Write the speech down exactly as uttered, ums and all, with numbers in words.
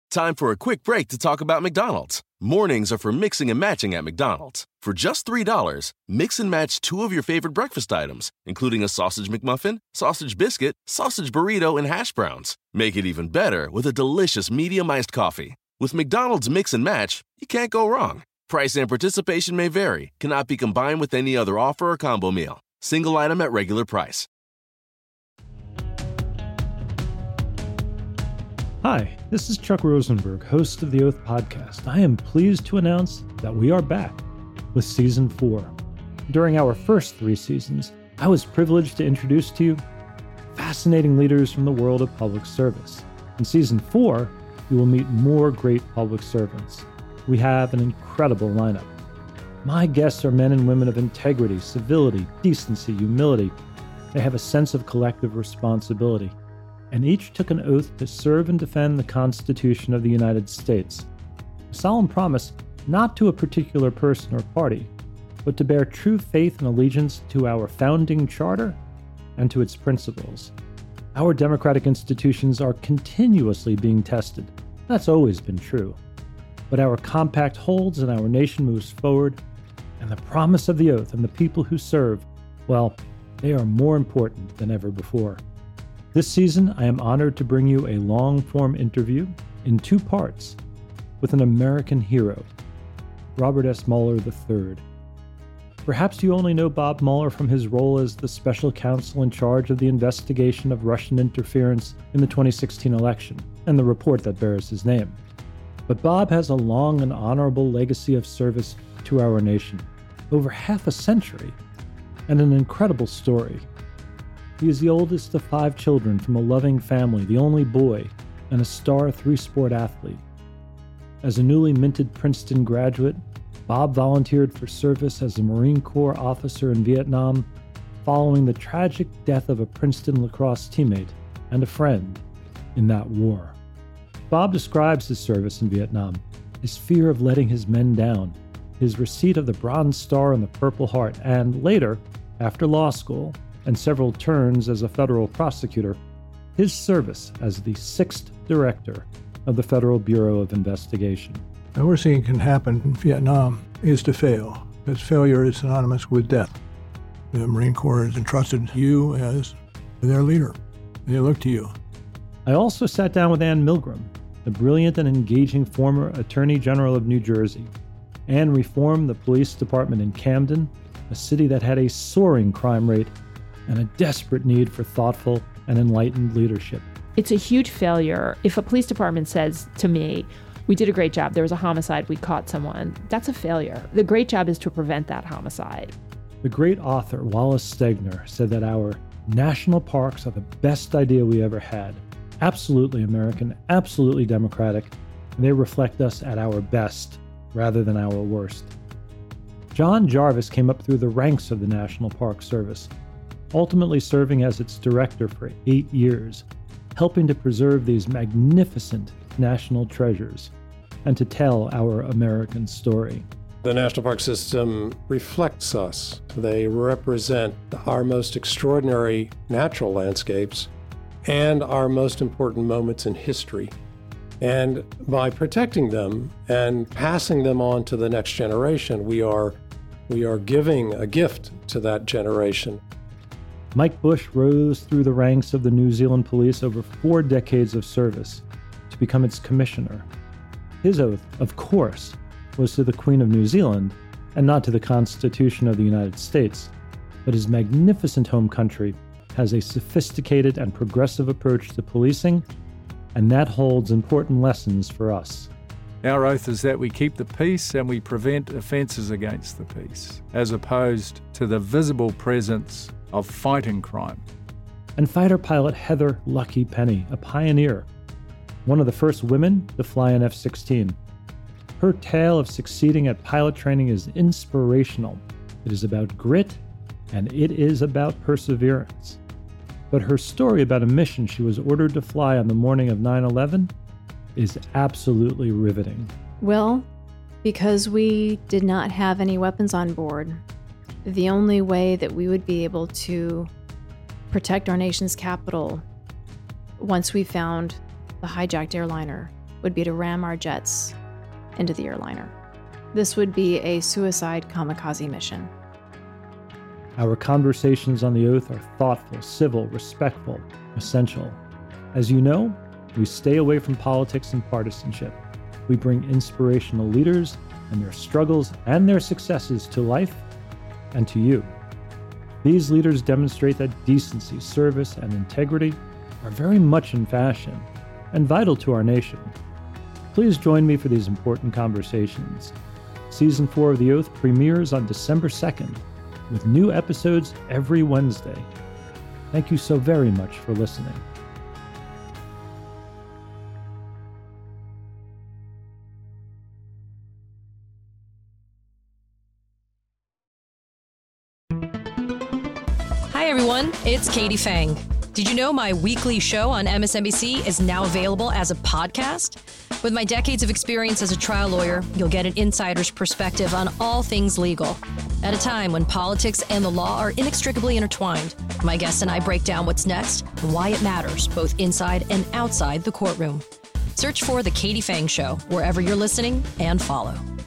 Time for a quick break to talk about McDonald's. Mornings are for mixing and matching at McDonald's. For just three dollars, mix and match two of your favorite breakfast items, including a sausage McMuffin, sausage biscuit, sausage burrito, and hash browns. Make it even better with a delicious medium iced coffee. With McDonald's Mix and Match, you can't go wrong. Price and participation may vary. Cannot be combined with any other offer or combo meal. Single item at regular price. Hi, this is Chuck Rosenberg, host of the Oath Podcast. I am pleased to announce that we are back with Season four. During our first three seasons, I was privileged to introduce to you fascinating leaders from the world of public service. In Season four, you will meet more great public servants. We have an incredible lineup. My guests are men and women of integrity, civility, decency, humility. They have a sense of collective responsibility, and each took an oath to serve and defend the Constitution of the United States. A solemn promise not to a particular person or party, but to bear true faith and allegiance to our founding charter and to its principles. Our democratic institutions are continuously being tested. That's always been true. But our compact holds and our nation moves forward, and the promise of the oath and the people who serve, well, they are more important than ever before. This season, I am honored to bring you a long-form interview in two parts with an American hero, Robert S. Mueller the third. Perhaps you only know Bob Mueller from his role as the special counsel in charge of the investigation of Russian interference in the twenty sixteen election and the report that bears his name. But Bob has a long and honorable legacy of service to our nation, over half a century, and an incredible story. He is the oldest of five children from a loving family, the only boy, and a star three-sport athlete. As a newly minted Princeton graduate, Bob volunteered for service as a Marine Corps officer in Vietnam following the tragic death of a Princeton lacrosse teammate and a friend in that war. Bob describes his service in Vietnam, his fear of letting his men down, his receipt of the Bronze Star and the Purple Heart, and later, after law school, and several turns as a federal prosecutor, his service as the sixth director of the Federal Bureau of Investigation. The worst thing that can happen in Vietnam is to fail, because failure is synonymous with death. The Marine Corps has entrusted you as their leader. They look to you. I also sat down with Ann Milgram, the brilliant and engaging former Attorney General of New Jersey. Ann reformed the police department in Camden, a city that had a soaring crime rate and a desperate need for thoughtful and enlightened leadership. It's a huge failure if a police department says to me, we did a great job, there was a homicide, we caught someone. That's a failure. The great job is to prevent that homicide. The great author Wallace Stegner said that our national parks are the best idea we ever had. Absolutely American, absolutely democratic, and they reflect us at our best rather than our worst. John Jarvis came up through the ranks of the National Park Service, ultimately serving as its director for eight years, helping to preserve these magnificent national treasures and to tell our American story. The National Park System reflects us. They represent our most extraordinary natural landscapes and our most important moments in history. And by protecting them and passing them on to the next generation, we are, we are giving a gift to that generation. Mike Bush rose through the ranks of the New Zealand Police over four decades of service to become its commissioner. His oath, of course, was to the Queen of New Zealand and not to the Constitution of the United States, but his magnificent home country has a sophisticated and progressive approach to policing, and that holds important lessons for us. Our oath is that we keep the peace and we prevent offences against the peace, as opposed to the visible presence of fighting crime. And fighter pilot Heather Lucky Penny, a pioneer, one of the first women to fly an F sixteen. Her tale of succeeding at pilot training is inspirational. It is about grit, and it is about perseverance. But her story about a mission she was ordered to fly on the morning of nine eleven is absolutely riveting. Well, because we did not have any weapons on board, the only way that we would be able to protect our nation's capital once we found the hijacked airliner would be to ram our jets into the airliner. This would be a suicide kamikaze mission. Our conversations on the Oath are thoughtful, civil, respectful, essential. As you know, we stay away from politics and partisanship. We bring inspirational leaders and their struggles and their successes to life and to you. These leaders demonstrate that decency, service, and integrity are very much in fashion and vital to our nation. Please join me for these important conversations. Season four of The Oath premieres on December second, with new episodes every Wednesday. Thank you so very much for listening. Hi everyone, it's Katie Fang. Did you know my weekly show on M S N B C is now available as a podcast? With my decades of experience as a trial lawyer, you'll get an insider's perspective on all things legal. At a time when politics and the law are inextricably intertwined, my guests and I break down what's next and why it matters, both inside and outside the courtroom. Search for The Katie Fang Show wherever you're listening and follow.